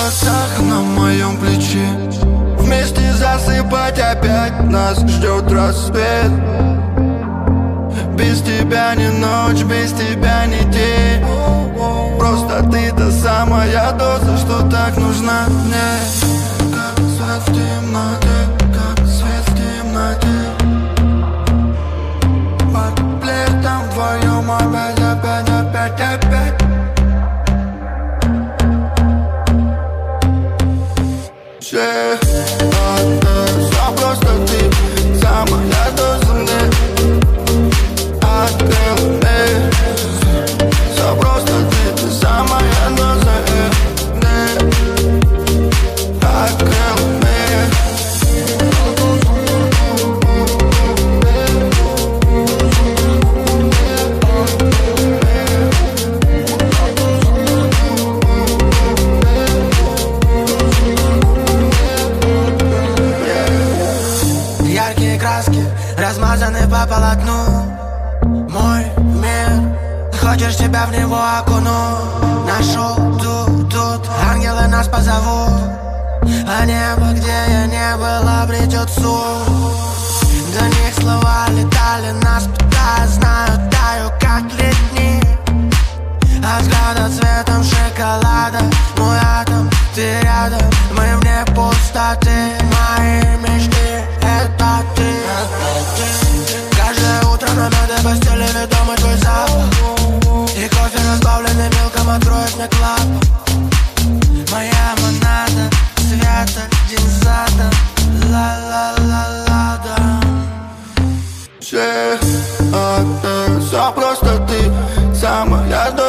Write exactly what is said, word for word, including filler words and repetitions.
волосах, на моем плече. Вместе засыпать опять, нас ждет рассвет. Без тебя не ночь, без тебя не день. Просто ты та самая доза, что так нужна мне. Как свет в темноте, как свет в темноте. Под пледом вдвоем опять, опять, опять, опять. Все, все просто ты самая доза мне. Открыл мир. Все просто ты, ты самая доза мне. Открыл мир. Яркие краски размазаны по полотну. Мой мир, хочешь, тебя в него окуну. Нашел тут, тут, ангелы нас позовут. А небо, где я не был, обретет суд. До них слова летали, нас пытая, знаю, таю, как летний. От взгляда цветом шоколада, мой атом, ты рядом, мы вне пустоты. Мои мечты, это ты. Каждое утро на новой постели ведомый твой запах. И кофе, разбавленный мелком, откроет мне клапан. Моя монада, света, динзада, ла-ла-ла-ла-да. Все, а, э, все просто ты самая